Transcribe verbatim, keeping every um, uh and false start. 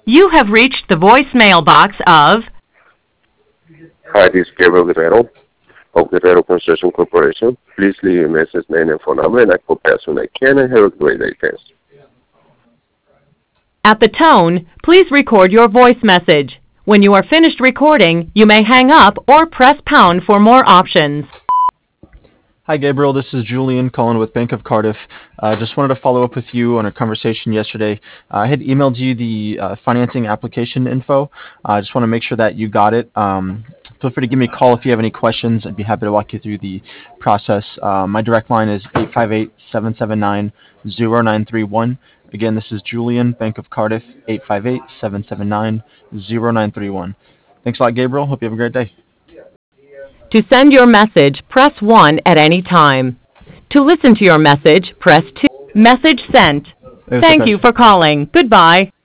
You have reached the voicemail box of... Hi, this is Gabriel Guerrero of Guerrero Construction Corporation. Please leave your message, name, and phone number, and I will pass when I can, and have a great day. Thanks. At the tone, please record your voice message. When you are finished recording, you may hang up or press pound for more options. Hi, Gabriel. This is Julian calling with Bank of Cardiff. I uh, just wanted to follow up with you on a conversation yesterday. Uh, I had emailed you the uh, financing application info. I uh, just want to make sure that you got it. Um, feel free to give me a call if you have any questions. I'd be happy to walk you through the process. Uh, my direct line is eight five eight, seven seven nine, zero nine three one. Again, this is Julian, Bank of Cardiff, eight five eight, seven seven nine, zero nine three one. Thanks a lot, Gabriel. Hope you have a great day. To send your message, press one at any time. To listen to your message, press two. Message sent. Thank you for calling. Goodbye.